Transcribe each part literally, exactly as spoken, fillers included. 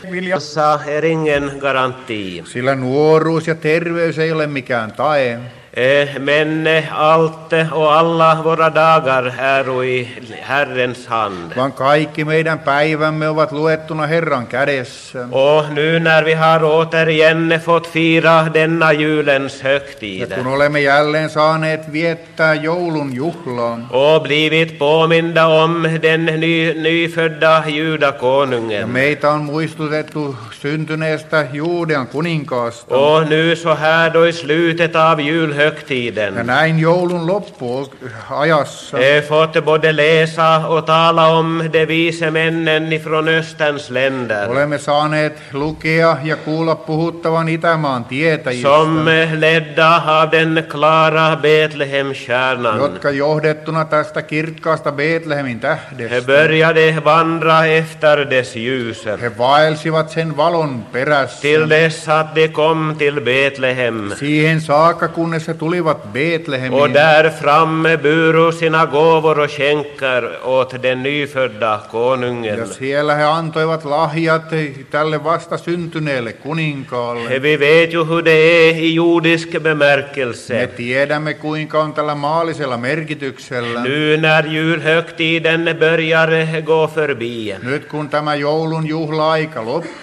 Viljassa är ingen garanti. Sillä nuoruus ja terveys ei ole mikään tae. Men allt och alla våra dagar är i Herrens hand. Vaan kaikki meidän päivämme ovat luettuna Herran kädessä. Och nu när vi har återigen fått fira denna julens högtid. Ja kun olemme jälleen saaneet viettää joulun juhlaa. Och blivit påminda om den ny, nyfödda judakonungen. Ja meitä on muistutettu syntyneestä Juudean kuninkaasta. Och nu så här då i slutet av julhögtiden. Ja näin joulun loppuajassa. Fått både läsa och tala om de vise männen ifrån Österns länder. Olemme saaneet lukea ja kuulla puhuttavan Itämaan tietäjistä. Som ledda av den klara Betlehemstjärnan. Jotka johdettuna tästä kirkkaasta Betlehemin tähdestä. He började vandra efter dess ljus. He vaelsivat sen valon perässä. Till dess att de kom till Betlehem. Siihen saakka kunnes he tulivat Betlehemiin. Och där framme buru sina gåvor och skänker åt den nyfödda konungen. Ja siellä he antoivat lahjat tälle vasta syntyneelle kuninkaalle. Vi vet ju hur det är i jordisk bemärkelse. Me tiedämme kuinka on tällä maallisella merkityksellä. Nu när julhögtiden börjar gå förbi. Nyt kun tämä joulun juhla-aika loppuu.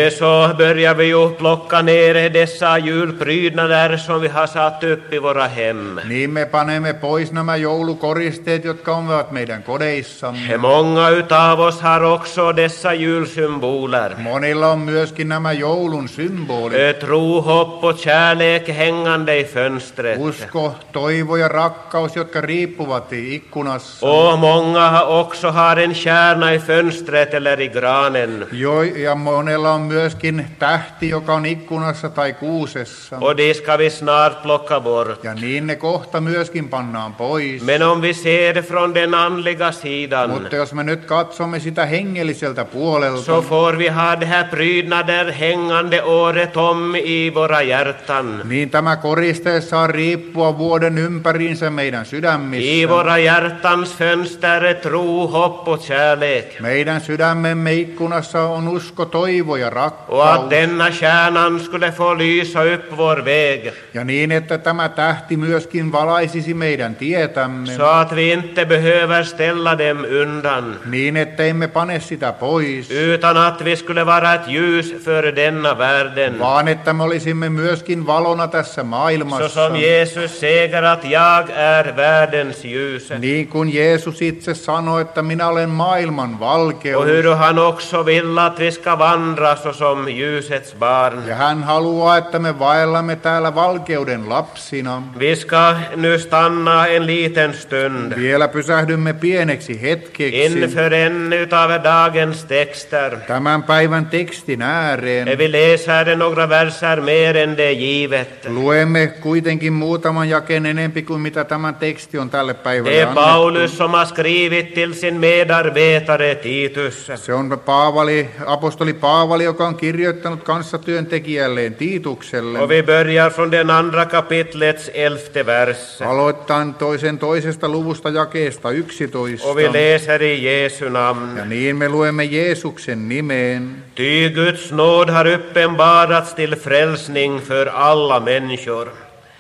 Så börjar vi ju plocka ner dessa julprydnader som vi har satt upp i våra hem. Niin me panemme pois nämä joulukoristeet, jotka ovat meidän kodeissamme. Många utav oss har också dessa julsymboler. Monilla on myöskin nämä joulun symbolit. Tro, hopp och kärlek hängande i fönstret. Usko, toivo ja rakkaus, jotka riippuvat i ikkunassa. Och många också har en kärna i fönstret eller i granen. Jo, ja monella on myöskin tähti, joka on ikkunassa tai kuusessa. Och det ska vi snart plocka bort. Ja niin ne kohta myöskin pannaan pois. Men om vi ser från den andliga sidan. Mutta jos me nyt katsomme sitä hengelliseltä puolelta. Så får vi ha det här prydnader hängande året om i våra hjärtan. Niin tämä koriste saa riippua vuoden ympäriinsä meidän sydämissä. I våra hjärtans fönster tro, hopp och kärlek. Meidän sydämemme ikkunassa on usko, toivo ja rakkaus. Och att denna kärnan skulle få lysa upp vår väg. Ja niin, että tämä tähti myöskin valaisisi meidän tietämme. Så att vi inte behöver ställa dem undan. Niin, ettei me pane sitä pois. Utan att vi skulle vara ett ljus för denna världen. Vaan että me olisimme myöskin valona tässä maailmassa. Så som Jesus säger att jag är världens ljus. Niin kuin Jeesus itse sanoi, että minä olen maailman valkeus. Och hur han också vill att vi ska vandra så som ljusets barn. Ja hän haluaa, että me vaellamme täällä valkeuden lapsina. Vi ska nu stanna en liten stund. Vielä pysähdymme pieneksi hetkeksi. Inför en utav dagens texter. Tämän päivän tekstin ääreen. Vi läser några verser mer än det givet. Luemme kuitenkin muutaman jakeen enempi kuin mitä tämän teksti on tälle päivälle Det är annettu. Paulus som har skrivit till sin medarbetare Titus. Se on Paavali, apostoli Paavali, joka on kirjoittanut kanssatyöntekijälleen Tiitukselle. Och vi börjar från den andra kapitlets elfte vers. Aloittain toisen toisesta luvusta jakeesta yksitoista. Och vi läser i Jesu namn. Ja niin me luemme Jeesuksen nimeen. Ty Guds nåd har uppenbarats till frälsning för alla människor.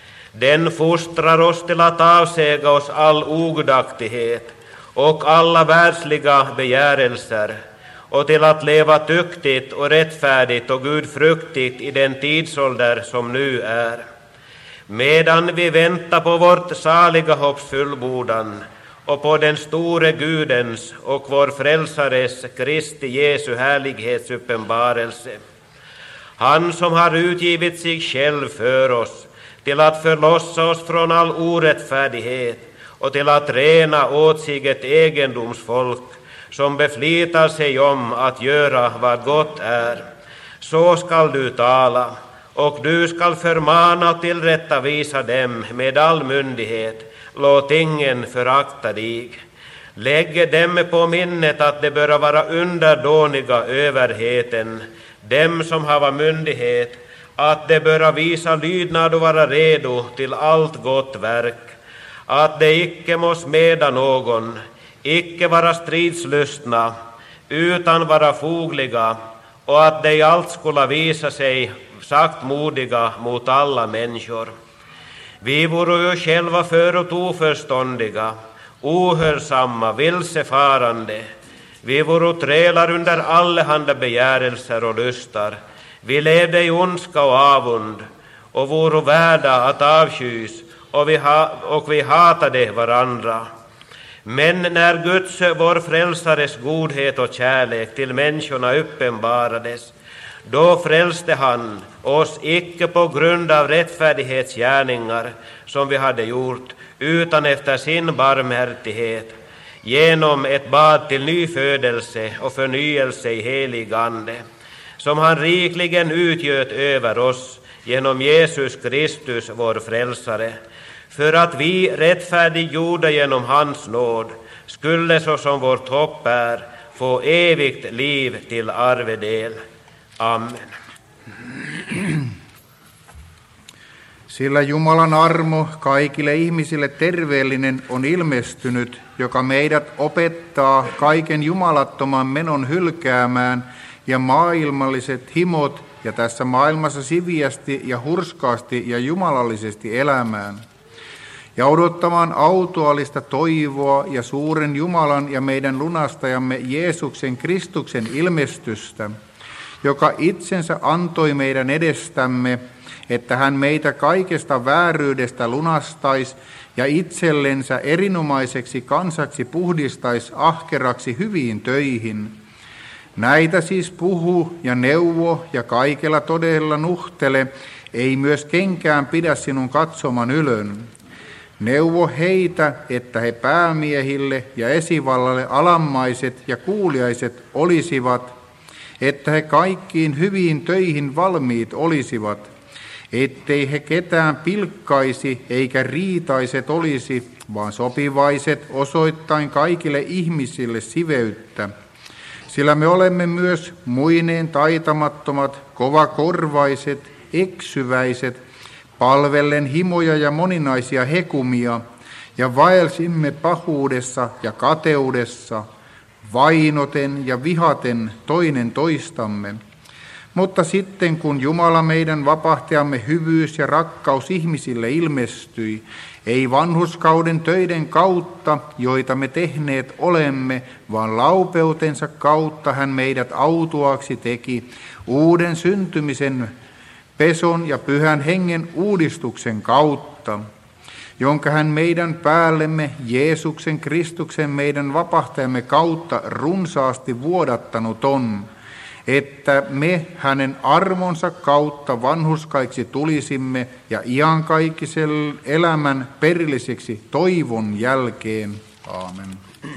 Den fostrar oss till att avsäga oss all ogudaktighet och alla världsliga begärelser och till att leva tuktigt och rättfärdigt och gudfruktigt i den tidsålder som nu är. Medan vi väntar på vårt saliga hopps fullbordan och på den store Gudens och vår frälsares Kristi Jesu härlighets uppenbarelse. Han som har utgivit sig själv för oss till att förlossa oss från all orättfärdighet och till att rena åt sig ett egendomsfolk som beflitar sig om att göra vad gott är. Så skall du tala, och du skall förmana och tillrättavisa dem med all myndighet. Låt ingen förakta dig. Lägg dem på minnet att de bör vara underdåniga överheten, dem som hava myndighet, att de bör visa lydnad och vara redo till allt gott verk, att de icke må smeda någon, icke vara stridslystna, utan vara fogliga och att de i allt skulle visa sig saktmodiga mot alla människor. Vi vore ju själva förut oförståndiga, ohörsamma, vilsefarande. Vi vore trälar under allehanda begärelser och lustar. Vi levde i ondska och avund och vore värda att avskys, och vi, ha, och vi hatade varandra. Men när Guds, vår frälsares godhet och kärlek till människorna uppenbarades, då frälste han oss icke på grund av rättfärdighetsgärningar som vi hade gjort, utan efter sin barmhärtighet, genom ett bad till ny födelse och förnyelse i helig ande, som han rikligen utgöt över oss genom Jesus Kristus, vår frälsare, för att vi rättfärdiggjorda genom hans nåd skulle, såsom vårt hopp är, få evigt liv till arvedel. Amen. Sillä Jumalan armo kaikille ihmisille terveellinen on ilmestynyt, joka meidät opettaa kaiken jumalattoman menon hylkäämään ja maailmalliset himot ja tässä maailmassa siviästi ja hurskaasti ja jumalallisesti elämään. Ja odottamaan autuaalista toivoa ja suuren Jumalan ja meidän lunastajamme Jeesuksen Kristuksen ilmestystä, joka itsensä antoi meidän edestämme, että hän meitä kaikesta vääryydestä lunastaisi ja itsellensä erinomaiseksi kansaksi puhdistaisi ahkeraksi hyviin töihin. Näitä siis puhu ja neuvo ja kaikella todella nuhtele, ei myös kenkään pidä sinun katsoman ylön. Neuvo heitä, että he päämiehille ja esivallalle alammaiset ja kuuliaiset olisivat, että he kaikkiin hyviin töihin valmiit olisivat, ettei he ketään pilkkaisi eikä riitaiset olisi, vaan sopivaiset osoittain kaikille ihmisille siveyttä. Sillä me olemme myös muineen taitamattomat, kovakorvaiset, eksyväiset, palvellen himoja ja moninaisia hekumia, ja vaelsimme pahuudessa ja kateudessa, vainoten ja vihaten toinen toistamme. Mutta sitten kun Jumala meidän vapahtajamme hyvyys ja rakkaus ihmisille ilmestyi, ei vanhurskauden töiden kautta, joita me tehneet olemme, vaan laupeutensa kautta hän meidät autuaksi teki, uuden syntymisen, peson ja pyhän hengen uudistuksen kautta, jonka hän meidän päällemme Jeesuksen Kristuksen meidän vapahtajamme kautta runsaasti vuodattanut on, että me hänen armonsa kautta vanhurskaiksi tulisimme ja iankaikkisen elämän perilliseksi toivon jälkeen. Aamen.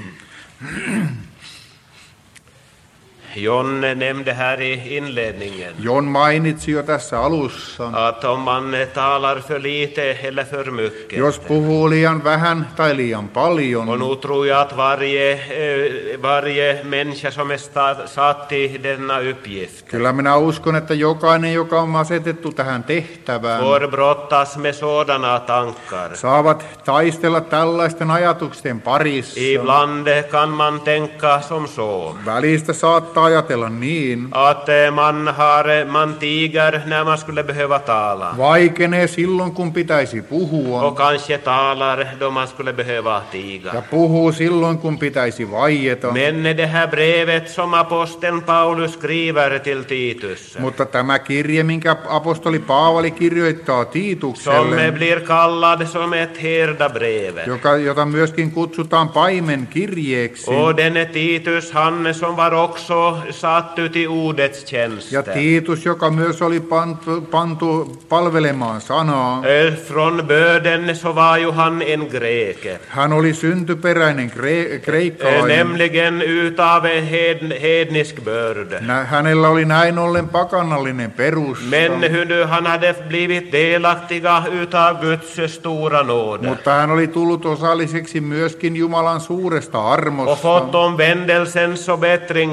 John nämnde här i inledningen John mainitsi jo tässä alussa, att om man talar för lite eller för mycket, jos puhuu liian vähän tai liian paljon, och nu tror jag att varje, eh, varje människa som är sta- satt i denna uppgift kyllä minä uskon, että jokainen, joka on asetettu tähän tehtävään, får brottas med sådana tankar. saavat taistella tällaisten ajatusten parissa. Ibland kan man tänka som så, Välistä saattaa ajatella niin, att eh, man, har, man tiger när man skulle behöva tala, vaikenee silloin, kun pitäisi puhua, och kanske talar då man skulle behöva tiga. ja puhuu silloin, kun pitäisi vaieta. Men det här brevet som aposteln Paulus skriver till Titus, Mutta tämä kirje, minkä apostoli Paavali kirjoittaa som Tiitukselle, blir kallad som ett herdabrev, joka, jota myöskin kutsutaan paimen kirjeeksi, och denne Titus, han som var också satt ut i ordets tjänst, ja Tiitus, joka myös oli pantu, pantu palvelemaan sanaa. Eh, från böden så var ju han en grek, Hän oli syntyperäinen kre, eh, kreikkalainen. nämligen utav hed, hednisk börd. Nä- Hänellä oli näin ollen pakanallinen perusta, Men hur han hade blivit delaktiga utav Guds stora nåd mutta hän oli tullut osalliseksi myöskin Jumalan suuresta och armosta fått omvändelsens och bättringens nåd.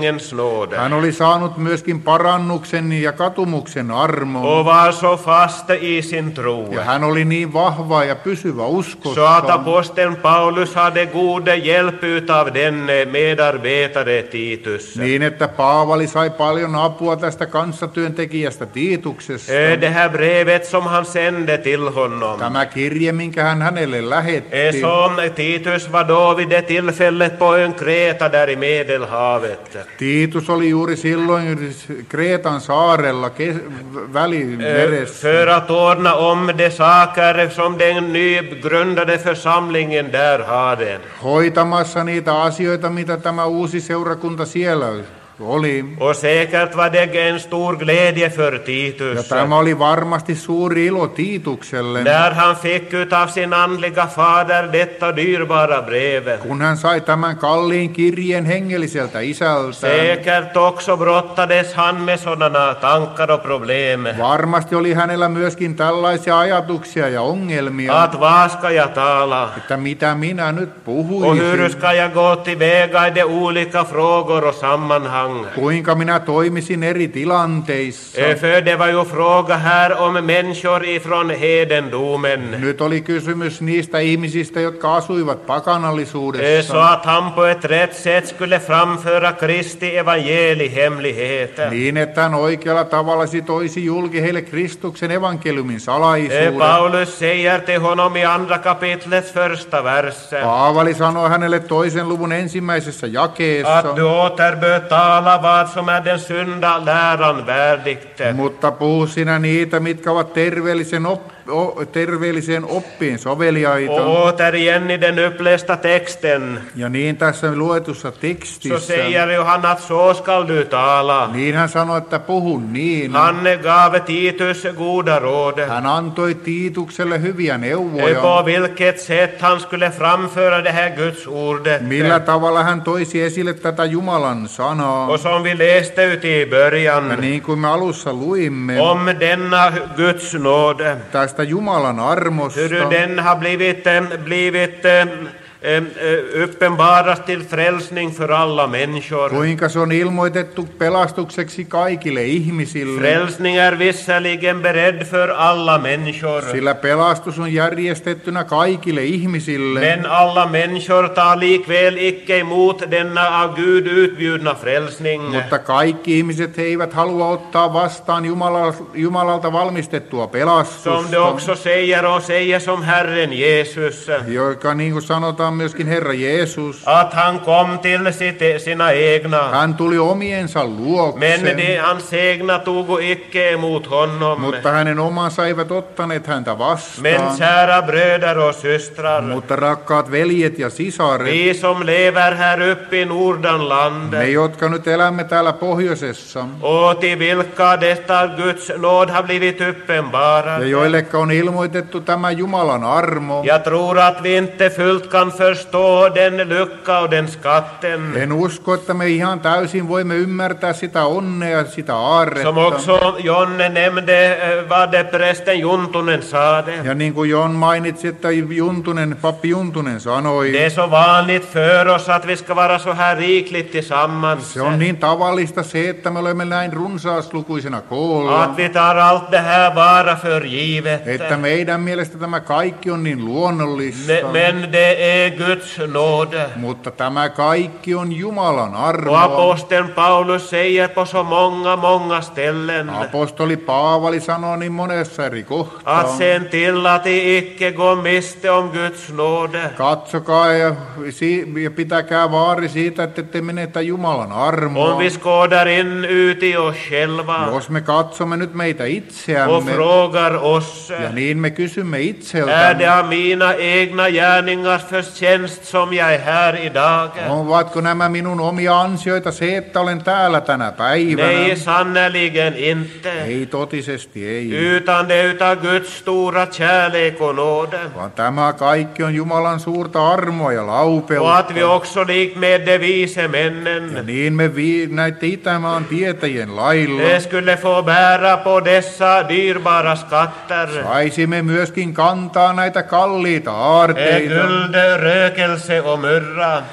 nåd Hän oli saanut myöskin parannuksen ja katumuksen armon. och var så fast i sin tro Ja hän oli niin vahva ja pysyvä så att uskossa, aposteln Paulus hade god hjälp utav denne medarbetare Titus. niin että Paavali sai paljon apua tästä kanssatyöntekijästä Tiituksesta. Eh, Det här brevet som han sände till honom. Tämä kirje, minkä hän hänelle Eh, lähetti, Som Titus var då vid det tillfället på ön Kreta där i Medelhavet. Tiitus oli juuri silloin Kreetan saarella ke- Eh, Välimeressä, För att ordna om de saker som den nygrundade församlingen där hade. hoitamassa niitä asioita, mitä tämä uusi seurakunta siellä oli. Och säkert var det en stor glädje för Ja Titus tämä oli varmasti suuri ilo Tiitukselle, när han fick utav sin andliga fader detta dyrbara brev. kun hän sai tämän kalliin kirjeen hengelliseltä isältä. Säkert också brottades han med sådana tankar och problem. Varmasti oli hänellä myöskin tällaisia ajatuksia ja ongelmia, Att vad ska jag tala? että mitä minä nyt Och hur puhuisin, ska jag gå tillväga i de olika frågor och sammanhang? kuinka minä toimisin eri tilanteissa. Eh, För det var ju fråga här om människor ifrån hedendomen. Nyt oli kysymys niistä ihmisistä, jotka asuivat Eh, Så pakanallisuudessa, att han på ett rätt sätt skulle framföra Kristi evangeliehemligheter. niin että hän oikealla tavalla toisi julki heille Kristuksen evankeliumin Eh, salaisuuden. Paulus säger till honom i andra kapitlets första vers Paavali sanoi hänelle toisen luvun ensimmäisessä jakeessa, att du åter bör tala vad som är den sunda läran värdigt. mutta puhu sinä niitä, mitkä ovat terveellisen, op, o, terveelliseen oppiin soveliaita. Och återigen i den upplästa texten Ja niin tässä luetussa så tekstissä, säger ju han att så skall du tala. niin hän sanoi, että puhu niin. Han gav Titus goda råd Hän antoi Tiitukselle hyviä eh, neuvoja, på vilket sätt han skulle framföra det här Guds ordet. millä tavalla hän toisi esille tätä Jumalan sanaa. Och som vi läste ut i Ja början niin kuin me alussa luimme om denna Guds nåd, tästä Jumalan armosta, hur den har blivit, eh, blivit eh, eh, uppenbaras till frälsning för alla människor. kuinka se on ilmoitettu pelastukseksi kaikille ihmisille, Frälsning är visserligen beredd för alla människor, sillä pelastus on järjestettynä kaikille ihmisille, men alla människor tar likväl icke emot denna av Gud utbjudna frälsning. mutta kaikki ihmiset eivät halua ottaa vastaan Jumala, Jumalalta valmistettua Som det pelastusta, också säger och säger som Herren Jesus, joka niin kuin sanotaan myöskin Herra Jeesus, att han kom till sitt, sina egna, hän tuli omiensa men luokse, de hans egna tog icke emot honom. mutta hänen omansa eivät ottaneet häntä Men vastaan. kära bröder och systrar, Mutta rakkaat veljet ja sisaret, vi som lever här uppe i Nordanland me jotka nyt elämme täällä pohjoisessa och till vilka detta Guds nåd har blivit uppenbarad. ja joilleka on ilmoitettu tämä Jumalan armo, Jag tror att vi inte fullt kan förstå den lucka och den skatten en usko, että me ihan täysin voimme ymmärtää sitä onnea, sitä aarretta. som också Jonne nämnde eh, vad det prästen Juntunen sade. Ja niin kuin Jon mainitsi, että Juntunen, pappi Juntunen sanoi, Det är så vanligt för oss att vi ska vara så här rikligt tillsammans. se on niin tavallista se, että me olemme näin runsaaslukuisena koolla, Att vi tar allt det här bara för givet. että meidän mielestä tämä kaikki on niin luonnollista, Ne- Men det är Guds nåd. mutta tämä kaikki on Jumalan Och armoa. aposteln Paulus säger på så många, många ställen Apostoli Paavali sanoo niin monessa eri kohtaa, att sen till att de icke går miste om Guds nåd. katsokaa ja, si- ja pitäkää vaari siitä, että ette menetä Jumalan armoa. Om vi skådar in ut i oss själva Jos me katsomme nyt meitä och itseämme frågar oss, ja niin me kysymme är det itseltämme, av mina egna gärningars förtjänst som jag är här idag? ovatko nämä minun omia ansioita se, että olen täällä tänä päivänä? Nej, sannerligen inte. Ei totisesti ei, Utan det är utav Guds stora kärlek och nåd. vaan tämä kaikki on Jumalan suurta armoa ja Och laupeutta. att vi också lik med de vise Ja männen niin me vi- näiden Itämaan tietäjien lailla det skulle få bära på dessa dyrbara skatter. saisimme myöskin kantaa näitä kalliita Eh, aarteita, Guld, rökelse och myrra.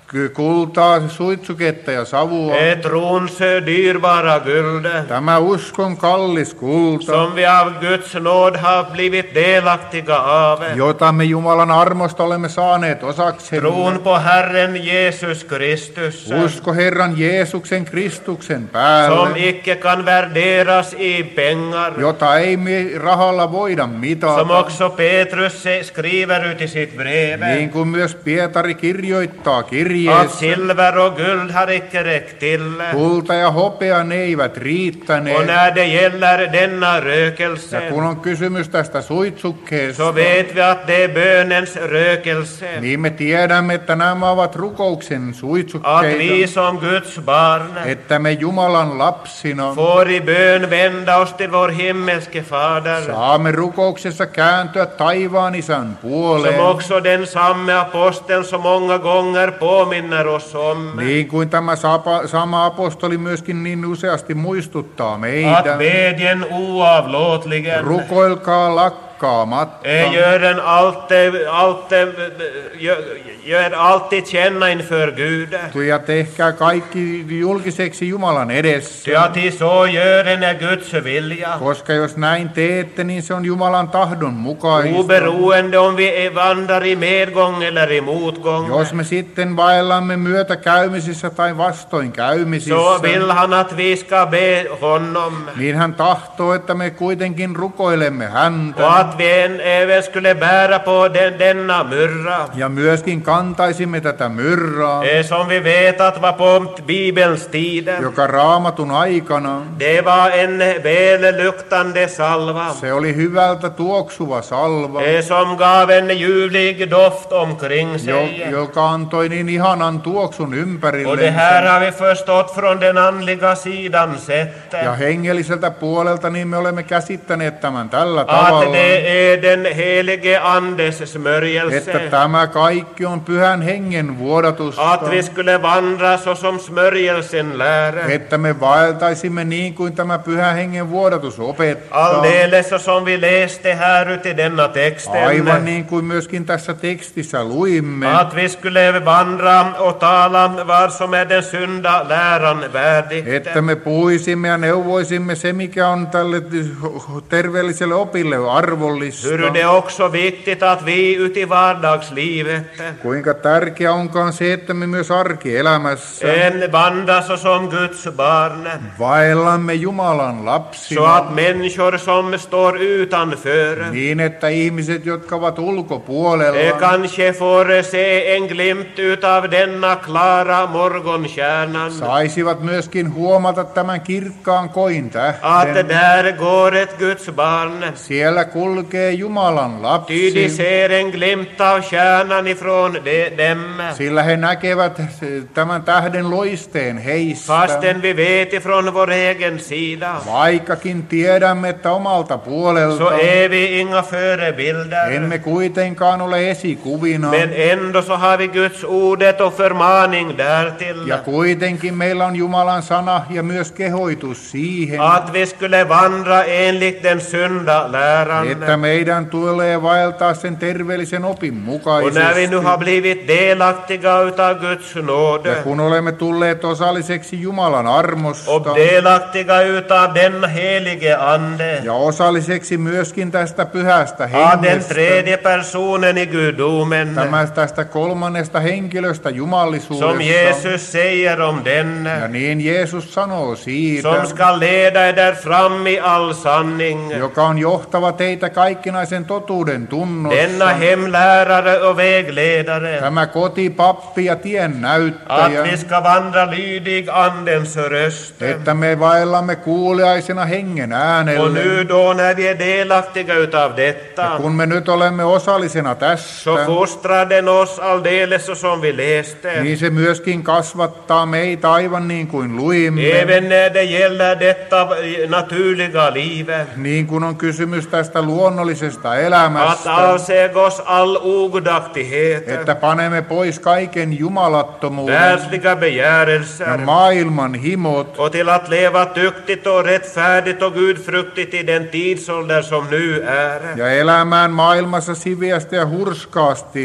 kultaa, suitsuketta ja savua. Ett trons dyrbara guld, Tämä uskon kallis kulta, som vi av Guds nåd har blivit delaktiga av. jota me Jumalan armosta olemme saaneet osaksemme. Tron på Herren Jesus Kristus, Usko Herran Jeesuksen Kristuksen päälle, som icke kan värderas i pengar. jota ei me rahalla voida Som mitata. också Petrus skriver ut i sitt brev. Niin kuin myös Pietari kirjoittaa Att kirjeessä, silver och guld har icke räckt till. kulta ja hopea ne eivät Och riittäneet. när det gäller denna Ja rökelse, kun on kysymys tästä suitsukkeesta, så vet vi att det är bönens rökelse. niin me tiedämme, että nämä ovat rukouksen Att vi suitsukkeita, som Guds barn että me Jumalan lapsina får i bön vända oss till vår himmelske Fader, saamme rukouksessa kääntyä taivaan isän som puoleen, också den samme aposteln så många gånger påminner oss om. niin kuin tämä sapa- sama apostoli myöskin niin useasti muistuttaa meitä. Att bedjen oavlåtligen, Rukoilkaa lakkaamatta. eh, gör den alltid, alltid, gör, gör alltid känna inför Gud. Ja tehkää kaikki julkiseksi Jumalan edessä. Ty att i så gören är Guds vilja. Koska jos näin teette, niin se on Jumalan tahdon mukaista. Oberoende om vi vandrar i medgång eller i motgång, Jos me sitten vaellamme myötäkäymisissä tai så vastoinkäymisissä, vill han att vi ska be honom. niin hän tahtoo, että me kuitenkin rukoilemme Och häntä. att vi en- även skulle bära på den, denna myrra. Ja myöskin kantaisimme tätä myrraa, Eh, Som vi vet att var på Bibelns tider. joka Raamatun aikana, Det var en välluktande salva, se oli hyvältä tuoksuva salva, eh, som gav en ljuvlig doft omkring jo, sig. joka antoi niin ihanan tuoksun Och det här ympärille. har vi förstått från den andliga sidan sett. Ja hengelliseltä puolelta niin me olemme käsittäneet tämän tällä Att tavalla, det är den helige Andes smörjelse. että tämä kaikki on pyhän hengen vuodatusta, Att vi skulle vandra så som smörjelsen lär. että me vaeltaisimme niin kuin tämä pyhän hengen vuodatus opettaa. Alldeles så som vi läste här ute i denna texten. Aivan niin kuin myöskin tässä tekstissä luimme, Att vi skulle vandra och tala vad som är den sunda läran värdigt. että me puhuisimme ja neuvoisimme se, mikä on tälle terveelliselle opille arvollista. Hur det är också viktigt att vi ute i vardagslivet Kuinka tärkeää onkaan se, että me myös arkielämässä en vandrar så som Guds barn. vaellamme Jumalan Så lapsina, att människor som står utanför niin että ihmiset, jotka ovat eh, ulkopuolella, kanske får se en glimt utav denna klara morgonstjärnan. saisivat myöskin huomata tämän kirkkaan koin Att tähten. där går ett Guds barn. Siellä kulkee Jumalan Ty de lapsi, ser en glimt av stjärnan ifrån de, dem. sillä he näkevät tämän tähden loisteen heistä. Fastän vi vet ifrån vår egen sida, Vaikkakin tiedämme, että omalta puolelta så är vi inga förebilder. emme kuitenkaan ole esikuvina. Men ändå så har vi Guds ordet och förmaning därtill. Ja kuitenkin meillä on Jumalan sana ja myös kehoitus siihen, Att vi skulle vandra enligt den sunda läran. että meidän tulee vaeltaa sen terveellisen opin Och när vi nu mukaisesti. har blivit delaktiga utav Guds nåd Ja kun olemme tulleet osalliseksi Jumalan armosta och delaktiga utav den helige Ande, ja osalliseksi myöskin tästä pyhästä av den hengestä, tredje personen i gudomen, tämä, tästä kolmannesta henkilöstä som jumallisuudesta, Jesus säger om den, ja niin Jeesus sanoo siitä, som ska leda eder fram i all sanning. joka on johtava teitä kaikkinaisen totuuden Denna tunnossa, hemlärare och vägledare, tämä kotipappi ja tien näyttäjä, att vi ska vandra lydig andens röst. että me vaellamme kuuliaisena hengen Och äänelle. nu då när vi är delaktiga utav Ja detta, kun me nyt olemme osallisena tästä, så fostrar den oss alldeles så som vi läste. niin se myöskin kasvattaa meitä aivan niin kuin luimme. Även när det gäller detta naturliga livet. Niin kuin on kysymys tästä luonnollisesta Att elämästä, avsäga oss all ogudaktighet, että panemme pois kaiken jumalattomuuden världsliga ja begärelser, maailman himot, och till att leva tuktigt och rättfärdigt och gudfruktigt i den tidsålder som nu är. ja elämään maailmassa siviästi ja hurskaasti,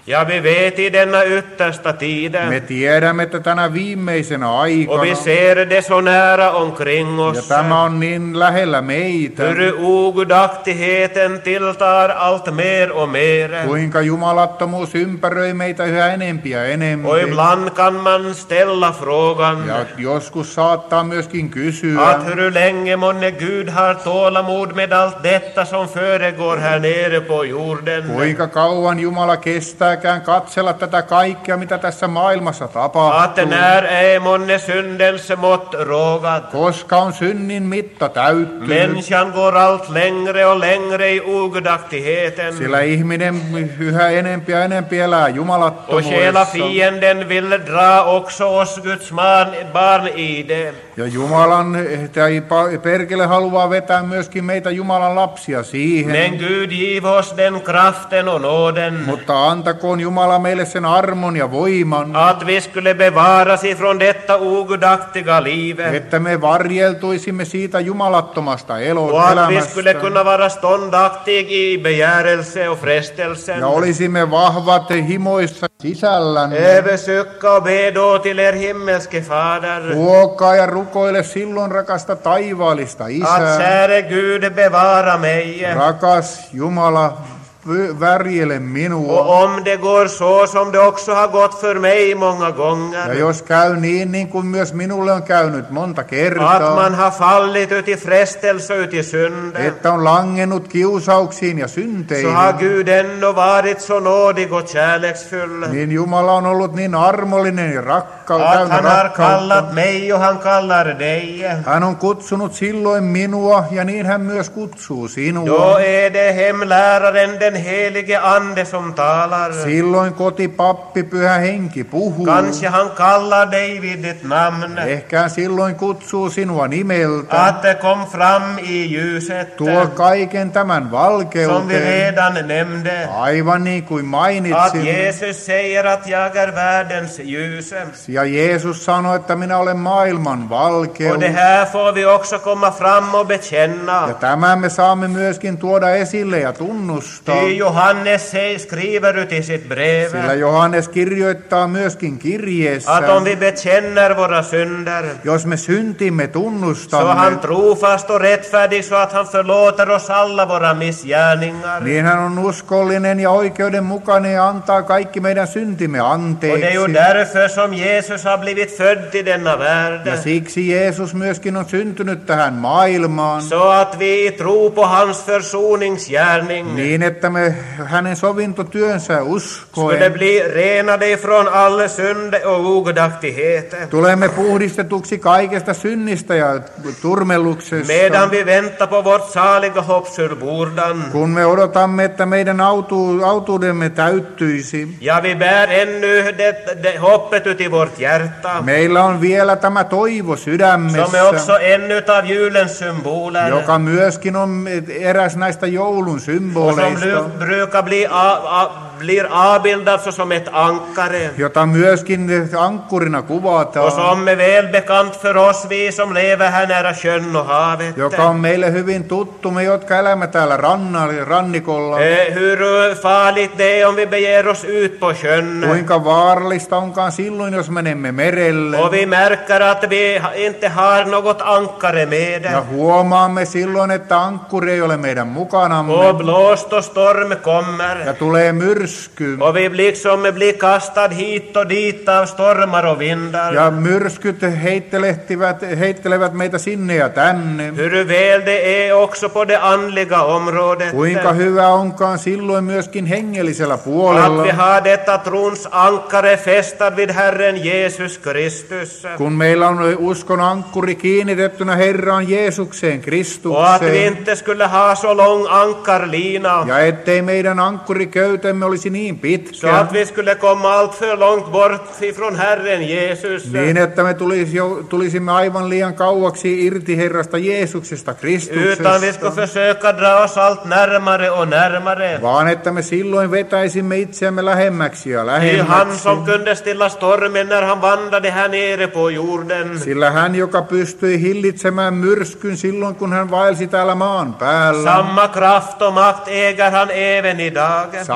Ja vi vet i denna yttersta tiden, Me tiedämme, että tänä viimeisenä och vi aikana, ser det så nära omkring ja oss, tämä on niin lähellä meitä, hur ogudaktigheten tilltar allt mer och mer. kuinka jumalattomuus ympäröi meitä yhä enempi ja enempi. Och ibland kan man ställa frågan Ja joskus saattaa myöskin kysyä, att hur länge månne Gud har tålamod med allt detta som föregår här nere på jorden. kuinka kauan Jumala kestääkään katsella tätä kaikkea, mitä tässä maailmassa tapahtuu. Att när är månne syndens mått rågat. Koska on synnin mitta täyttynyt, Människan går allt längre och längre i ogudaktigheten. sillä ihminen yhä enempi ja enempi elää Och själa jumalattomuudessa. fienden vill dra också oss Guds man, barn i det. Ja Jumalan, tai pa- perkele haluaa vetää myöskin meitä Jumalan lapsia siihen. Men Gud giv oss den kraften och nåden Mutta antakoon Jumala meille sen armon ja voiman, att vi skulle bevaras ifrån detta ogudaktiga liv. että me varjeltuisimme siitä jumalattomasta elo- Och att vi elämästä. skulle kunna vara ståndaktig i begärelse och frestelsen. Ja olisimme vahvat himoissa sisällänne. Översöka och be då till er himmelske Fader Ruokaa ja rukoile silloin rakasta taivaallista att Isää. käre Gud bevara mig. Rakas Jumala, vö- värjele minua. Och om det går så som det också har gått för mig många Ja gånger, jos käy niin, niin kuin myös minulle on käynyt monta att kertaa, man har fallit ut i frestelse och ut i synd, että on langennut kiusauksiin ja så synteihin, har Gud ändå varit så nådig och kärleksfull niin Jumala on ollut niin armollinen ja rakka, att täynnä han har rakkautta. kallat mig och han kallar dig. Hän on kutsunut silloin minua ja niin hän myös kutsuu sinua. Då är det hemläraren, den helige ande som talar. Silloin kotipappi Pyhä Henki puhuu. Kanske han kallar dig vid ditt namn. Ehkä hän silloin kutsuu sinua nimeltä. Att det kom fram i ljuset Tuo kaiken tämän som vi valkeuteen, redan nämnde. aivan niin kuin Att mainitsin. Jesus säger att jag är världens ljus. Ja Jeesus sanoi, että minä olen maailman valkeus. Och det här får vi också komma fram och bekänna. Ja tämän me saamme myöskin tuoda esille ja tunnustaa. Ty Johannes säger- skriver ut i sitt brev Sillä Johannes kirjoittaa myöskin kirjeessä, att om vi bekänner våra synder, jos me syntimme så tunnustamme, han trofast och rättfärdig så att han förlåter oss alla våra missgärningar. niin hän on uskollinen ja oikeudenmukainen ja antaa kaikki meidän syntimme Och det är anteeksi. ju därför som Jesus har blivit född till denna värld. Ja siksi Jeesus myöskin on syntynyt tähän maailmaan, Så att vi i tro på hans försoningsgärning niin että me hänen sovintotyönsä skulle uskoen bli renade ifrån all synd och ogudaktighet. tulemme puhdistetuksi kaikesta synnistä ja turmelluksesta, Medan vi väntar på vårt saliga hopp fullbordan. kun me odotamme, että meidän autu, autuudemme täyttyisi. Ja vi bär ännu det, det hoppet ut i vårt hjärta. Meillä on vielä tämä toivo Som är sydämessä, också en utav julens symboler. joka myöskin on eräs näistä joulun Och som symboleista, bru- brukar bli a, a, blir avbildad såsom ett ankare. jota myöskin ankkurina Och kuvataan, som är välbekant för oss, vi som lever här nära sjön och havet. joka on meille hyvin tuttu, me jotka elämme täällä ranna- rannikolla. Eh, hur farligt det är om vi beger oss ut på sjön. Kuinka vaarallista onkaan silloin, jos menemme merelle. Och vi märker att vi ha- inte har något ankare med. Ja huomaamme silloin, että ankkuri ei ole meidän mukanamme. Och blåst och storm kommer. Ja tulee myrsky. Och vi liksom blir kastad hit och dit av stormar och vindar. Ja myrskyt heittelehtivät, heittelevät meitä sinne ja tänne. Hur väl det är också på det andliga området. Kuinka hyvä onkaan silloin myöskin hengellisellä Att puolella, vi har detta trons ankare fästad vid Herren Jesus Kristus. kun meillä on uskon ankkuri kiinnitettynä Herraan Jeesukseen Och att vi Kristukseen. inte skulle ha så lång ankarlina. Ja ettei meidän ankkuriköytemme olisi niin Så pitkä, att vi skulle komma allt för långt bort ifrån Herren Jesus. niin että me tulisi jo, tulisimme aivan liian kauaksi irti Herrasta Jeesuksesta Utan vi Kristuksesta, ska försöka dra oss allt närmare och närmare. vaan että me silloin vetäisimme itseämme lähemmäksi ja Ty han lähemmäksi. som kunde stilla stormen när han vandrade här nere på jorden. Sillä hän, joka pystyi hillitsemään myrskyn silloin, kun hän vaelsi täällä maan päällä, Samma kraft och makt äger han även idag. saman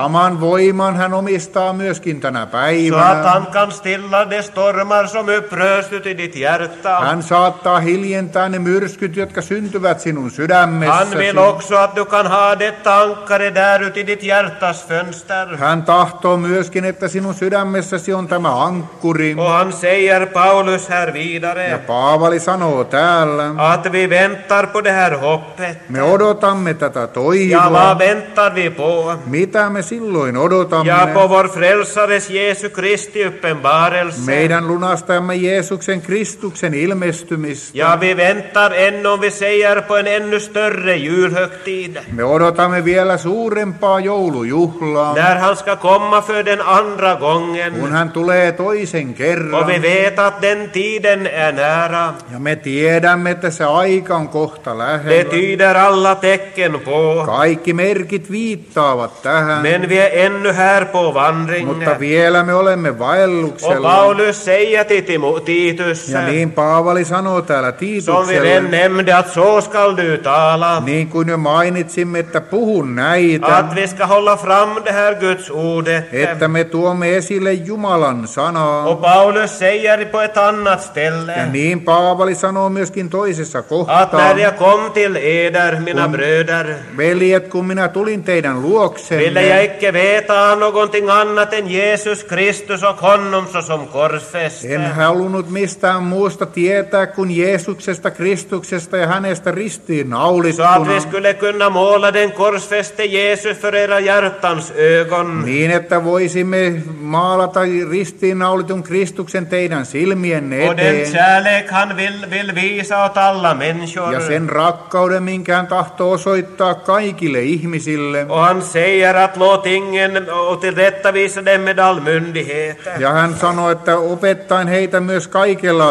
voiman hän omistaa myöskin tänä så päivänä. att han kan stilla de stormar som upprörs i ditt hjärta. Hän saattaa hiljentää ne myrskyt, jotka syntyvät sinun Han sydämessäsi. vill också att du kan ha detta ankare där ute i ditt hjärtas fönster. Hän tahtoo myöskin, että sinun sydämessäsi on tämä ankkuri. Och han säger, Paulus här Ja vidare, Paavali sanoo täällä, att vi väntar på det här hoppet. me odotamme tätä Ja toivoa. vad väntar vi på? Mitä me silloin Ja odotamme? på vår frälsares Jesu Kristi uppenbarelse. Meidän lunastajamme Jeesuksen Kristuksen ilmestymistä. Ja vi väntar ännu, om vi säger, på en ännu större julhögtid. Me odotamme vielä suurempaa joulujuhlaa, När han ska komma för den andra kun gången. hän tulee toisen kerran. Och vi vet att den tiden är nära. Ja me tiedämme, että se aika on kohta Det lähellä. tyder alla tecken på. Kaikki merkit viittaavat tähän, Men vi är ännu här på vandring. mutta vielä me olemme Och vaelluksella. Paulus säger till Timo- Titus, Ja niin Paavali sanoo täällä som vi redan Tiitukselle, nämnde, att så skall du tala. niin kuin jo mainitsimme, että puhun näitä, Att vi ska hålla fram det här Guds ordet. että me tuomme esille Jumalan sanaa. Och Paulus säger på ett annat Ja ställe, niin Paavali sanoo myöskin toisessa att kohtaa, när jag kom till eder, mina bröder, veljet, kun minä tulin teidän ville jag luoksenne, icke veta någonting annat än Jesus Kristus och honom såsom en korsfäste. halunnut mistään muusta tietää kuin Jeesuksesta, Kristuksesta ja hänestä ristiin Så att naulistuna, vi skulle kunna måla den korsfäste Jesus för era hjärtans ögon. niin että voisimme maalata ristiin naulitun Kristuksen teidän silmienne Och den eteen, kärlek han vill, vill visa åt alla ja människor. sen rakkauden, minkä hän tahtoo osoittaa kaikille ihmisille. Och han säger att låt ingen och tillrättavisa dem med all myndighet. Ja hän sanoi, että opettaen heitä myös kaikella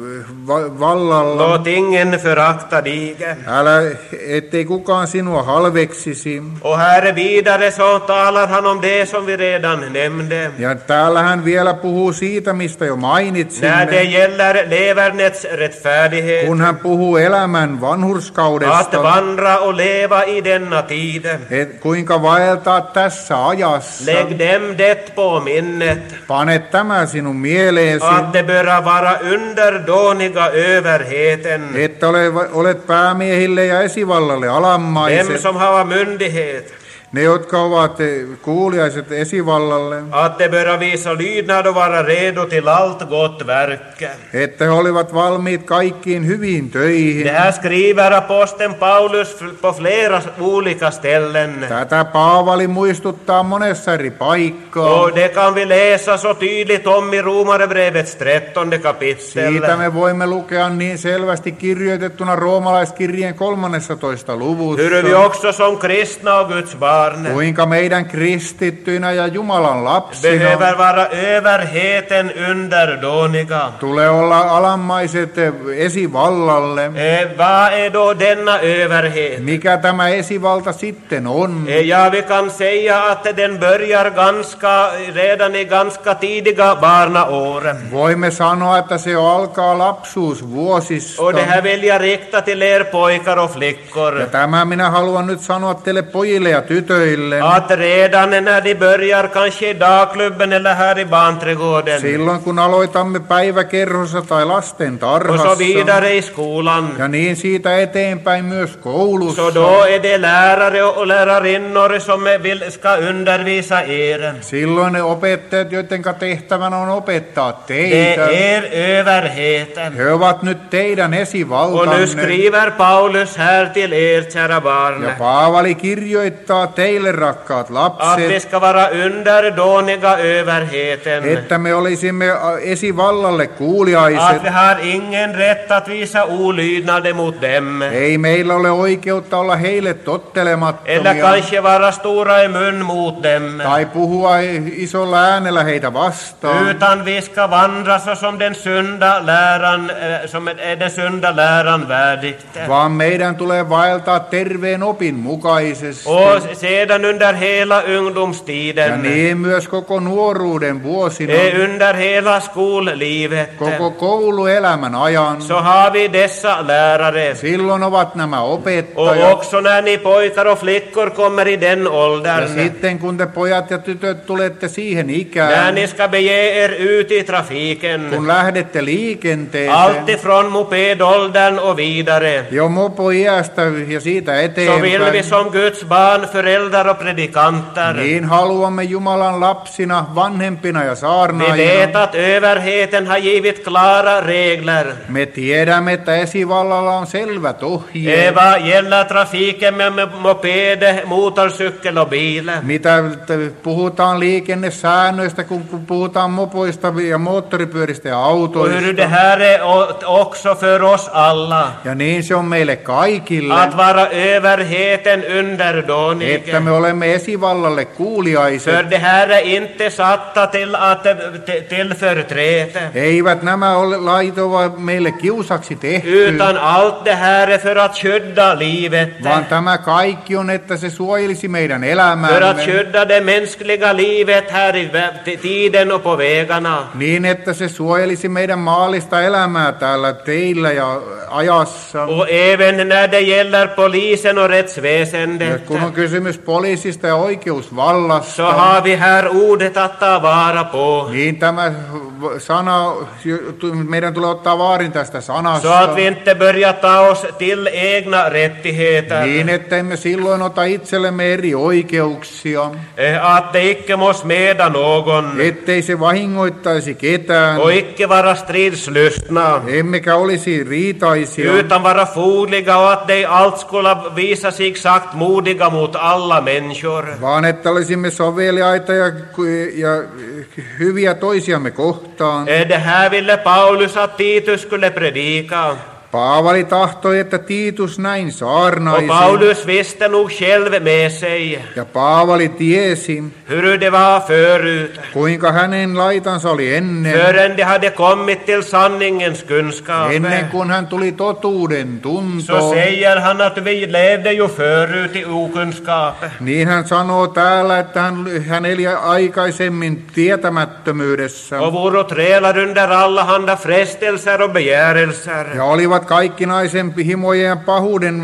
va- vallalla. Låt ingen förakta dig. Älä, ettei kukaan sinua halveksisi. Och här vidare så talar han om det som vi redan nämnde. Ja täällä hän vielä puhuu siitä, mistä jo När det mainitsimme, gäller levernets rättfärdighet. kun hän puhuu elämän Att vanhurskaudesta, vandra och leva i denna tid. et kuinka vaeltaa tässä ajassa. Lägg dem det på minnet. Pane tämä sinun mieleesi, Att det bör vara underdåniga överheten. että ole, olet päämiehille ja esivallalle Dem alammaiset, som har myndighet. ne jotka ovat eh, kuuliaiset esivallalle, Att de bör visa lydnad och vara redo till allt gott verk. että he olivat valmiit kaikkiin hyviin töihin. Det här skriver aposteln Paulus på flera olika ställen. Tätä Paavali muistuttaa monessa eri paikkaa. Och det kan vi läsa så tydligt om i Romarbrevets trettonde kapitel. Siitä me voimme lukea niin selvästi kirjoitettuna roomalaiskirjeen kolmannessatoista luvussa, Hur vi också som kristna och Guds barn kuinka meidän kristittyinä ja Jumalan lapsina behöver vara överheten underdåniga. tulee olla alammaiset esivallalle. Eh, Vad är då denna överhet? Mikä tämä esivalta sitten on? Eh, Ja, vi kan säga att den börjar ganska, redan i ganska tidiga barnaår. Voimme sanoa, että se alkaa lapsuusvuosista. Och det här vill jag rikta till er pojkar och Ja flickor. tämä minä haluan nyt sanoa teille pojille ja tytöille. Att redan när de börjar kanske i dagklubben eller här i barnträdgården Silloin kun aloitamme päiväkerhossa tai lasten och tarhassa, så vidare i skolan. ja niin siitä eteenpäin myös koulussa, Så då är det lärare och lärarinnor som vill, ska undervisa er. silloin ne opettajat, joiden tehtävänä on opettaa Det teitä, är er överheten. he ovat nyt teidän Och nu esivaltanne. skriver Paulus här till er, kära barn, Ja Paavali kirjoittaa teille, rakkaat att vi lapset, ska vara underdåniga överheten. että me olisimme esivallalle Att kuuliaiset. vi har ingen rätt att visa olydnad mot dem. Ei meillä ole oikeutta olla heille Eller tottelemattomia kanske vara stora i mun mot dem. tai puhua isolla äänellä heitä vastaan, Utan vi ska vandra så som den sunda läran, eh, som är den sunda läran värdigt. vaan meidän tulee vaeltaa terveen opin mukaisesti. Och se sedan under hela ja ungdomstiden, niin myös koko nuoruuden vuosina, eh, under hela skollivet, koko kouluelämän ajan. så har vi dessa lärare. Silloin ovat nämä Och opettajat. också när ni pojkar och flickor kommer i den Ja åldern, sitten kun te pojat ja tytöt tulette siihen när ikään, ni ska bege er ut i trafiken, kun lähdette liikenteeseen, alltifrån mopedåldern och vidare, jo mopoiästä ja siitä så vill vi eteenpäin, som Guds barn, föräldrar och predikanter, niin haluamme Jumalan lapsina, vanhempina ja vi vet saarnaajina. att överheten har givit klara regler. Me tiedämme, että esivallalla on selvät Eh, ohjeet, Vad gäller trafiken med med moped, motorcykel och bil. mitä t- puhutaan liikennesäännöistä, kun kun puhutaan mopoista ja moottoripyöristä ja Och hur autoista. det här är o- också för oss alla. Ja niin se on meille kaikille, Att vara överheten underdånig. että me olemme esivallalle För kuuliaiset. det här är inte satta till att till- till förtret. Eivät nämä ole lait ole meille kiusaksi tehty, Utan allt det här är för att skydda livet. vaan tämä kaikki on, että se suojelisi meidän För att elämäämme, skydda det mänskliga livet här i vä- t- tiden och på vägarna. niin että se suojelisi meidän maallista elämää täällä teillä ja ajassa. Och även när det gäller polisen och Ja rättsväsendet, kun on kysymys poliisista ja så oikeusvallasta, har vi här ordet att ta vara på. niin tämä sana, meidän tulee ottaa vaarin tästä Så sanasta, att vi inte börjar ta oss till egna rättigheter. niin että emme silloin ota itsellemme eri oikeuksia, Eh, Att det icke måste meda någon. ettei se vahingoittaisi ketään, Och icke vara stridslystna. emmekä olisi riitaisia, Utan vara fogliga och att de allt skulle visa sig sagt modiga mot alla människor. vaan että olisimme soveliaita ja, ja hyviä toisiamme kohtaan. Eh, Det här ville Paulus att Titus skulle predika. Paavali tahtoi, että Tiitus näin Och saarnaisi, Paulus visste nog själv med sig ja Paavali tiesi, hur det var förut, kuinka hänen laitansa oli ennen, förrän de hade kommit till sanningens kunskap. ennen kuin hän tuli totuuden Så tuntoon. säger han att vi levde ju förut i okunskap. Niin hän sanoo täällä, että hän, hän eli aikaisemmin tietämättömyydessä Och vore trälar under allehanda frestelser och begärelser. ja olivat kaikkinaisen himojen ja pahuuden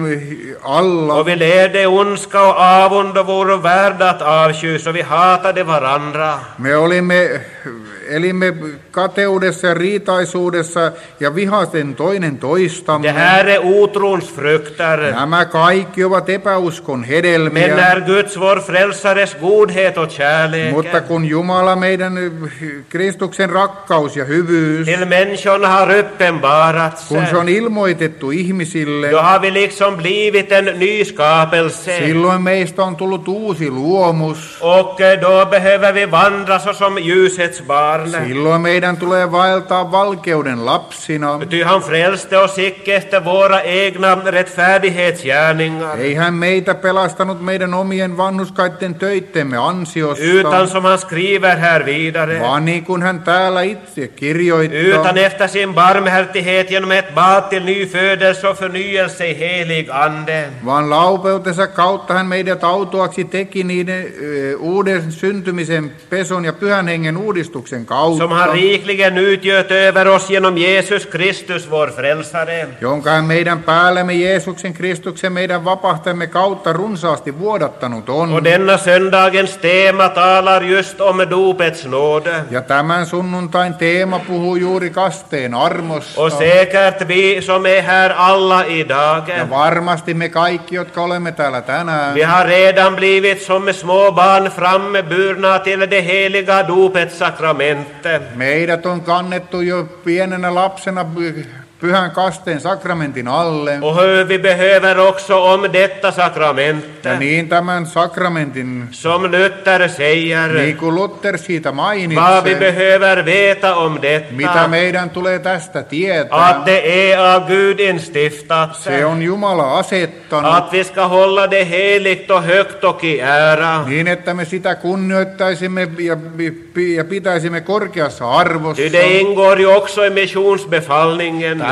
alla. Och vi levde ondska och avund och vore värda att avsky, så vi hatade varandra. Me olimme, elimme kateudessa ja riitaisuudessa ja vihasten toinen Det toistamme. här är otrons frukter. Nämä kaikki ovat epäuskon Men hedelmiä, när Guds vår frälsares godhet och kärlek mutta kun Jumala meidän Kristuksen rakkaus ja hyvyys, till människorna har uppenbarats, kun se on ilmoitettu ihmisille, då har vi liksom blivit en ny skapelse. silloin meistä on tullut uusi luomus. Och då behöver vi vandra såsom ljusets barn. Silloin meidän tulee vaeltaa valkeuden lapsina. Ty han frälste oss icke efter våra egna rättfärdighetsgärningar, Ei hän meitä pelastanut meidän omien vanhuskaiden töittemme ansiosta, utan som han skriver här vidare, vaan niin kuin hän täällä itse kirjoittaa, utan efter sin barmhärtighet genom ett bad till ny födelse och förnyelse i helig ande. vaan laupeutensa kautta hän meidät autuaksi teki niiden ö, uuden syntymisen, peson ja pyhän hengen uudistuksen kautta, Som han rikligen utgöt över oss genom Jesus Kristus, vår frälsare. jonka hän meidän päällemme Jeesuksen Kristuksen meidän vapahtajamme kautta runsaasti vuodattanut on. Och denna söndagens tema talar just om dopets nåd. Ja tämän sunnuntain teema puhuu juuri kasteen armosta. Och säkert vi som är här alla idag, Ja varmasti me kaikki, jotka olemme täällä tänään, vi har redan blivit som små barn framburna till det heliga dopets sakramente. meidät on kannettu jo pienenä lapsena py- pyhän kasteen sakramentin alle. Och hur vi behöver också om detta sakramente. Ja niin tämän sakramentin, Som Luther säger, niin kuin Luther siitä vad vi mainitsee, behöver veta om detta, mitä meidän tulee tästä tietää, att det är av Gud instiftat, se on Jumala asettanut, att vi ska hålla det heligt och högt och i ära. niin että me sitä kunnioittaisimme ja, ja pitäisimme korkeassa arvossa. Ty det ingår ju också i missionsbefallningen.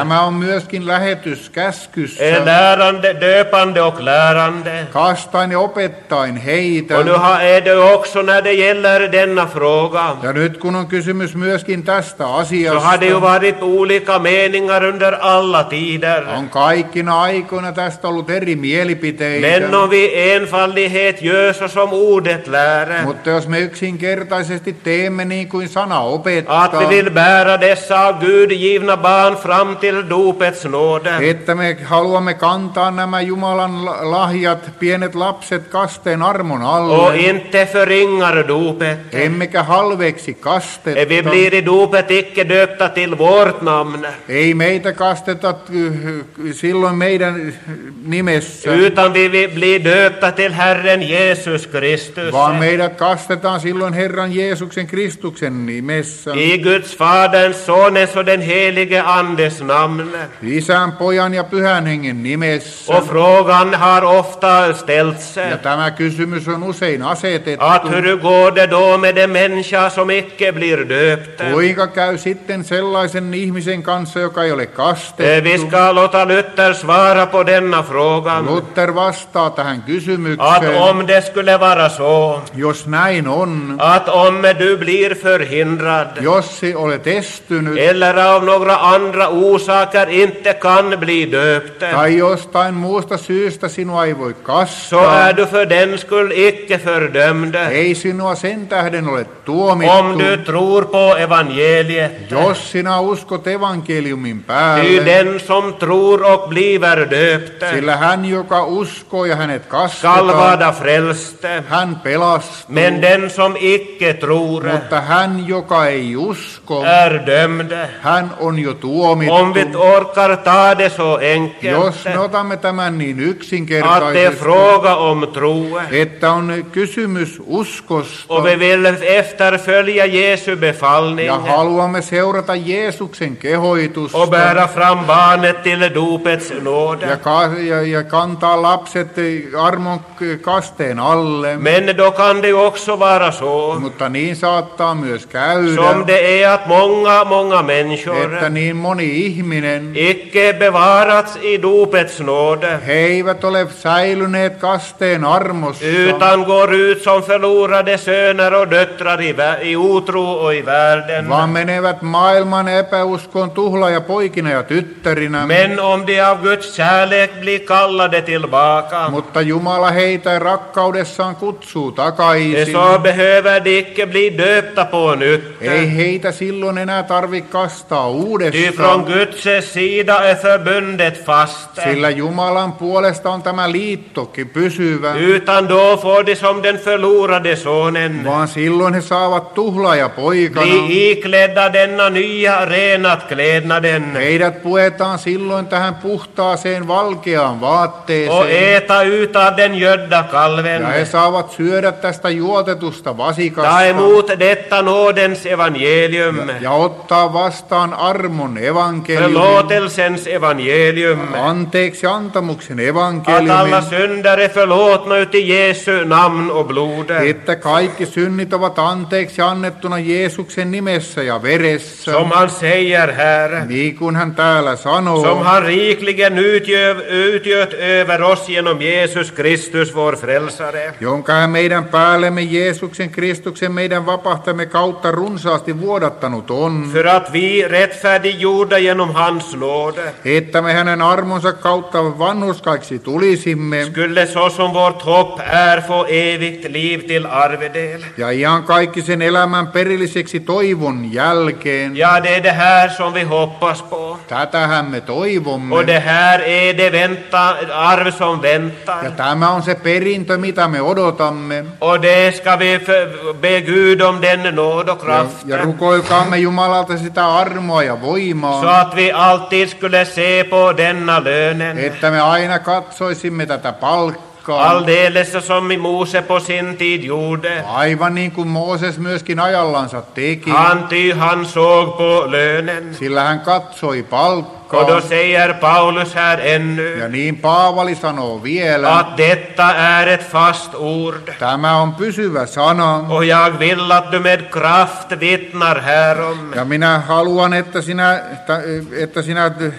Tämä on myöskin lähetyskäskyssä. är lärande, döpande och lärande. Kastain ja opettain heitä. Och nu har- är det också när det gäller denna fråga, Ja nyt kun on kysymys myöskin tästä så har det ju asiasta, varit olika meningar under alla tider. on kaikkina aikoina tästä ollut eri mielipiteitä. Men om vi enfaldighet gör så som ordet lär, Mutta jos me yksinkertaisesti teemme niin kuin sana opettaa, att vi vill bära dessa av Gud givna barn fram till dopets nåde, että me haluamme kantaa nämä Jumalan la- lahjat, pienet lapset kasteen armon och alle, inte förringar dopet. emmekä halveksi kastetta. Vi blir i dopet icke döpta till vårt namn, Ei meitä kasteta äh, silloin meidän nimessä, utan vi vi blir döpta till Herren Jesus Kristus. vaan meidät kastetaan silloin Herran Jeesuksen Kristuksen nimessä. I Guds Faderns, Sonens och den helige Andes namn. Isän, Pojan ja Pyhän Hengen nimessä. Och frågan har ofta ställts, Ja tämä kysymys on usein asetettu. att hur går det då med den människa som icke blir döpt? Kuinka käy sitten sellaisen ihmisen kanssa, joka ei ole Eh, Vi kastettu? ska låta Luther svara på denna fråga. Luther vastaa tähän Att kysymykseen. om det skulle vara så, Jos näin on, att om du blir förhindrad jos si- olet estynyt eller av några andra orsaker inte kan bli döpt, tai jostain muusta syystä sinua ei voi så kastaa, är du för den skull icke fördömd. ei sinua sen tähden ole Om tuomittu, du tror på evangeliet. jos sinä uskot evankeliumin Ty päälle. den som tror och bliver döpt Sillä hän, joka uskoo ja hänet skall kastetaan, vara frälst. hän pelastuu. Men den som icke tror Mutta hän, joka ei usko, är dömd. hän on jo Om vi tuomittu. orkar ta det så enkelt Jos me otamme tämän niin att det är yksinkertaisesti, fråga om tro että on kysymys uskosta och vi vill efterfölja Jesu befallning ja haluamme seurata Jeesuksen kehoitusta och bära fram barnet till dopets nåd. ja, ka- ja, ja kantaa lapset armon kasteen alle. Men då kan det ju också vara så Mutta niin saattaa myös käydä, som det är att många, många människor että niin moni ihminen, icke bevarats i dopets nåd, he eivät ole säilyneet kasteen armossa, utan går ut som förlorade söner och döttrar i, vä- i otro och i världen. vaan menevät maailman epäuskoon tuhlaaja poikina ja tyttärinä. Men om de av Guds kärlek blir kallade tillbaka, Mutta Jumala heitä rakkaudessaan kutsuu takaisin. så behöver de icke bli döpta på nytt. Ei heitä silloin enää tarvitse kastaa Ty från uudestaan, Guds sida är förbundet fast. sillä Jumalan puolesta on tämä liittokin pysyvä, Utan då får de som den förlorade sonen vaan silloin he saavat tuhlaaja poikana. bli iklädda denna nya renat klädnaden Heidät puetaan silloin tähän puhtaaseen valkeaan och vaatteeseen. äta utav den gödda Ja kalven. he saavat syödä tästä juotetusta Ta vasikasta emot detta nådens evangelium, ja ottaa vastaan armon evankeliumin, förlåtelsens evangelium, anteeksi antamuksen att alla evankeliumin, synder är förlåtna uti Jesu namn och blod. että kaikki synnit ovat anteeksi annettuna Jeesuksen nimessä ja veressä, Som han säger här, niin kuin hän täällä sanoo, som han rikligen utgöt, utgöt över oss genom Jesus Kristus, vår frälsare. jonka hän meidän päällemme Jeesuksen Kristuksen meidän vapahtamme kautta runsaasti vuodattanut on, För att vi rättfärdiggjorda genom hans nåd että me hänen armonsa kautta vanhurskaiksi tulisimme skulle så som vårt hopp är få evigt liv till arvedel. ja ihan kaikki sen elämän perilliseksi toivon jälkeen. Ja, det är det här som vi hoppas på. Tätähän me Och toivomme. det här är det vänta, arv som Ja väntar. tämä on se perintö, mitä me odotamme. Och det ska vi för- be Gud om den nåd och Ja, kraft. ja rukoilkaamme Jumalalta sitä armoa ja Så voimaa, att vi alltid skulle se på denna lönen. että me aina katsoisimme tätä palkkaa. Alldeles som Mose på sin tid gjorde. Aivan niin kuin Mooses myöskin ajallansa teki, Han ty han såg på lönen. sillä hän katsoi Och då palkkaa. säger Paulus här ännu Ja niin Paavali sanoo vielä, att detta är ett fast ord. tämä on pysyvä sana. Och jag vill att du med kraft vittnar härom. Ja minä haluan, että sinä, että sinä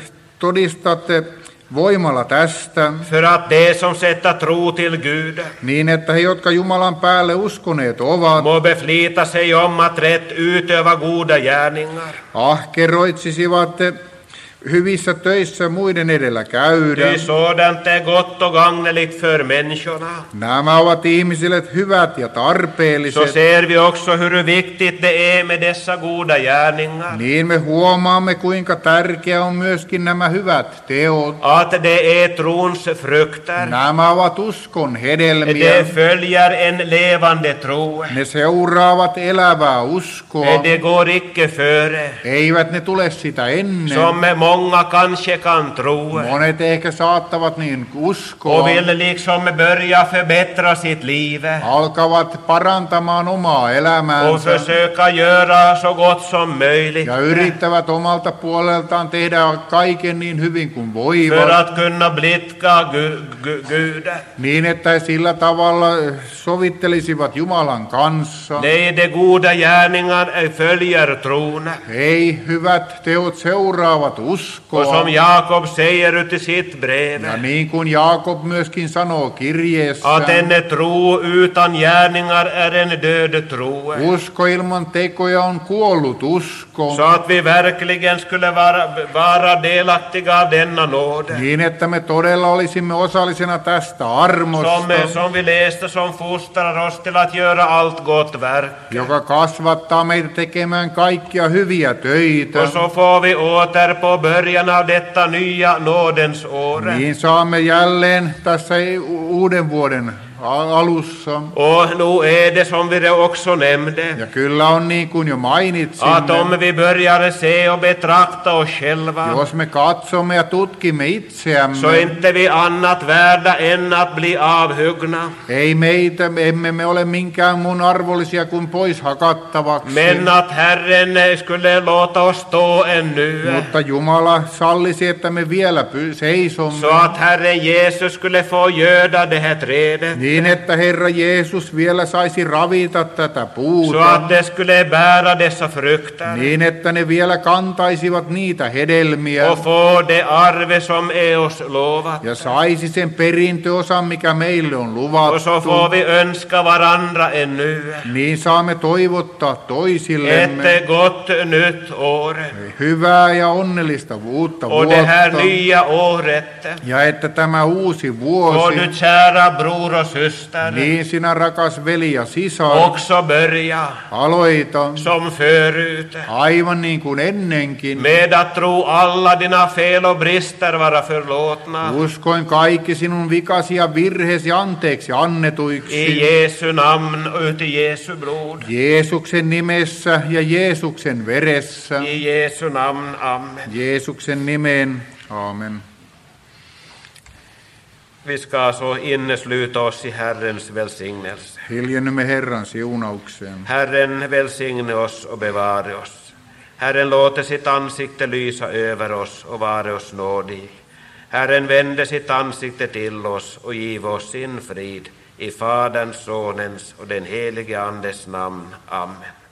todistatte voimalla tästä, för att de som sätter tro till Gud niin että he, jotka Jumalan päälle uskoneet ovat, må beflita sig om att rätt utöva goda gärningar. ahkeroitsisivat hyvissä töissä muiden edellä käydä. Ty sådant är gott och gagneligt för människorna. Nämä ovat ihmisille hyvät ja Så tarpeelliset. ser vi också hur viktigt det är med dessa goda gärningar. Niin me huomaamme, kuinka tärkeä on myöskin nämä hyvät teot. Att det är trons frukter. Nämä ovat uskon hedelmiä. Det följer en levande tro. Ne seuraavat elävää uskoa. Det går icke före. Eivät ne tule sitä ennen. Som många kanske kan tro. Monet ehkä saattavat niin Och uskoa. vill liksom börja förbättra sitt liv. Alkavat parantamaan omaa Och elämäänsä. försöka göra så gott som möjligt. Ja yrittävät omalta puoleltaan tehdä kaiken niin hyvin kuin För voivat. att kunna blidka Gu- Gu- Gud. Niin, että he sillä tavalla sovittelisivat Jumalan kanssa. Nej, de goda gärningar följer tron. Ei, hyvät teot seuraavat Och uskoa. som Jakob säger ut i sitt brev, Ja niin kuin Jaakob myöskin sanoo kirjeessä, att en tro utan gärningar är en död tro. usko ilman tekoja on kuollut usko. Så att vi verkligen skulle vara, vara delaktiga av denna nåd. Niin, että me todella olisimme osallisena tästä Som, armosta, som vi läste, som fostrar oss till att göra allt gott verk. joka kasvattaa meitä tekemään kaikkia hyviä töitä. Och så får vi åter på början av detta nya nådens år. Niin saamme jälleen tässä uuden vuoden alussa. Och nu är det som vi också nämnde, Ja kyllä on niin kuin jo att mainitsimme, om vi börjar se och betrakta oss själva, jos me katsomme ja tutkimme så itseämme, inte vi annat värda än att bli avhuggna. ei meitä, emme me ole minkään muun arvollisia kuin pois hakattavaksi. Men att Herren skulle låta oss stå ännu, Mutta Jumala sallisi, että me vielä py- seisomme, så att Herren Jesus skulle få göda det här trädet, niin että Herra Jeesus vielä saisi ravita tätä så puuta, att det skulle bära dessa frukter niin että ne vielä kantaisivat niitä hedelmiä och få det arve som är oss lovat. ja saisi sen perintöosan, mikä meille on Och så får luvattu. vi önska varandra ännu Niin saamme toivottaa toisillemme ett gott nytt år. hyvää ja onnellista uutta Och det här vuotta. nya året, Ja että tämä uusi och vuosi, nu kära bror och syster, niin sinä rakas veli ja sisar, också börja aloita som förut, aivan niin kuin ennenkin. med att tro alla dina fel och brister vara förlåtna. Uskoin kaikki sinun vikasi ja virheesi anteeksi I annetuiksi. Jesu namn och uti Jesu blod. Jeesuksen nimessä ja Jeesuksen veressä. I Jesu namn, amen. Jeesuksen nimeen. Aamen. Vi ska så innesluta oss i Herrens välsignelse. Hiljennymme Herran siunaukseen. Herren välsigne oss och bevare oss. Herren låter sitt ansikte lysa över oss och vare oss nådig. Herren vände sitt ansikte till oss och giv oss sin frid. I Faderns, Sonens och den helige Andes namn. Amen.